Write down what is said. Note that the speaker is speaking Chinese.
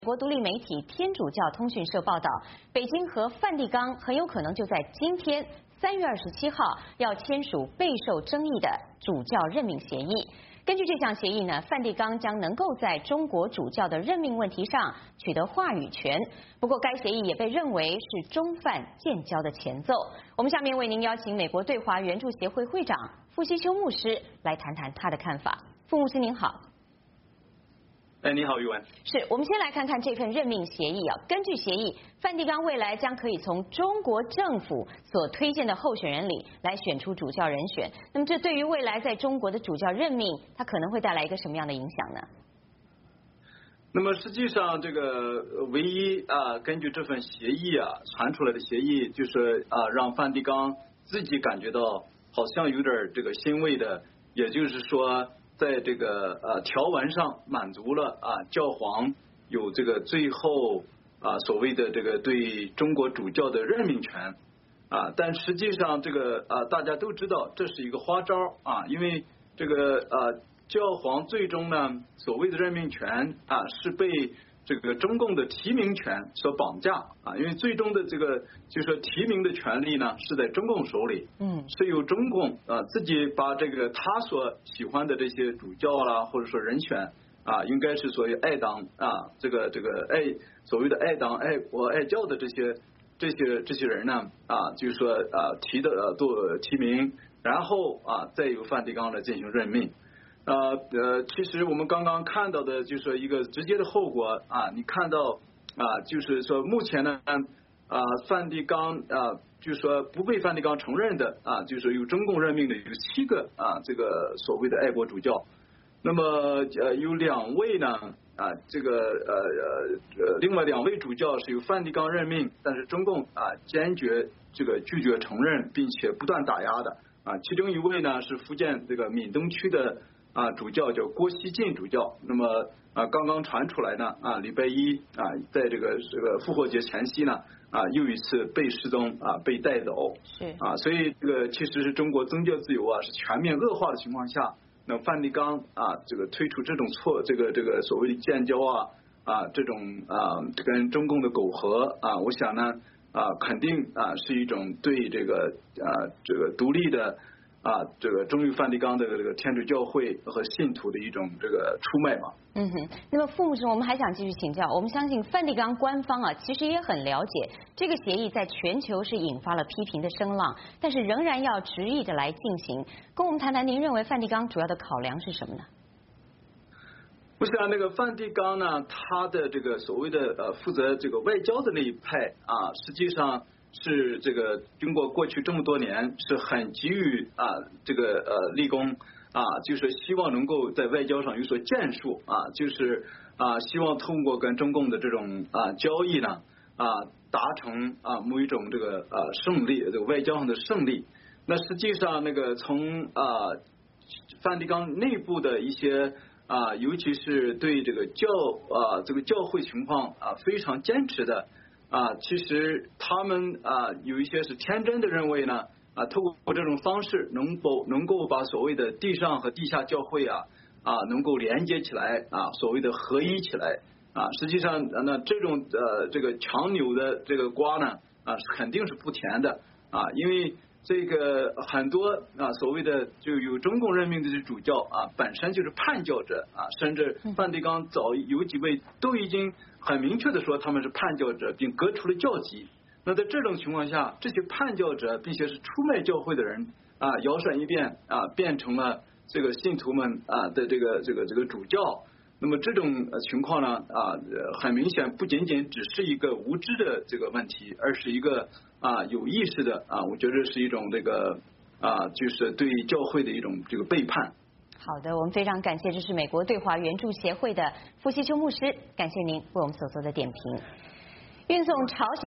国独立媒体天主教通讯社报道，北京和梵蒂冈很有可能就在今天3月27号要签署备受争议的主教任命协议。根据这项协议呢，梵蒂冈将能够在中国主教的任命问题上取得话语权。不过，该协议也被认为是中梵建交的前奏。我们下面为您邀请美国对华援助协会会长傅希秋牧师来谈谈他的看法。傅牧师您好。 你好，玉文。 是我们先来看看这份任命协议啊。根据协议，梵蒂冈未来将可以从中国政府所推荐的候选人里来选出主教人选。那么，这对于未来在中国的主教任命，它可能会带来一个什么样的影响呢？ 那么实际上，这个唯一根据这份协议传出来的协议，就是让梵蒂冈自己感觉到好像有点这个欣慰的，也就是说，在这个条文上满足了教皇有这个最后所谓的这个对中国主教的任命权但实际上这个大家都知道这是一个花招因为这个教皇最终呢所谓的任命权是被这个中共的提名权所绑架因为最终的这个就是说提名的权利呢是在中共手里，是由中共自己把这个他所喜欢的这些主教啦或者说人选应该是所谓爱党这个所谓的爱党爱国爱教的这些人呢就是说提名，然后再由梵蒂冈来进行任命。其实我们刚刚看到的就是说一个直接的后果你看到就是说目前呢梵蒂冈就是说不被梵蒂冈承认的就是由中共任命的有7个这个所谓的爱国主教，那么有2位呢这个另外2位主教是由梵蒂冈任命，但是中共坚决这个拒绝承认，并且不断打压的其中一位呢是福建这个闽东区的主教叫郭锡进主教，那么刚刚传出来呢礼拜一在这个复活节前夕呢又一次被失踪被带走， 是所以这个其实是中国宗教自由是全面恶化的情况下，那梵蒂冈这个推出这种这个所谓的建交这种跟中共的苟合我想呢肯定是一种对这个独立的这个忠于梵蒂冈的这个天主教会和信徒的一种这个出卖嘛。 那么傅牧师，我们还想继续请教，我们相信梵蒂冈官方其实也很了解这个协议在全球是引发了批评的声浪，但是仍然要执意的来进行。跟我们谈谈，您认为梵蒂冈主要的考量是什么呢？ 我想那个梵蒂冈呢，他的这个所谓的负责这个外交的那一派实际上是这个经过过去这么多年是很急于这个立功就是希望能够在外交上有所建树就是希望通过跟中共的这种交易呢达成某一种这个胜利，这个外交上的胜利。那实际上那个从梵蒂冈内部的一些尤其是对这个教会情况非常坚持的其实他们有一些是天真的认为呢透过这种方式能够把所谓的地上和地下教会能够连接起来所谓的合一起来实际上那这种这个强扭的这个瓜呢肯定是不甜的因为这个很多所谓的就有中共任命的主教本身就是叛教者甚至梵蒂冈早有几位都已经很明确的说他们是叛教者，并革除了教籍。那在这种情况下，这些叛教者并且是出卖教会的人摇身一变变成了这个信徒们的这个主教。那么这种情况呢很明显不仅仅只是一个无知的这个问题，而是一个有意识的我觉得是一种这个就是对教会的一种这个背叛。 好的，我们非常感谢，这是美国对华援助协会的傅希秋牧师，感谢您为我们所做的点评。运送朝鲜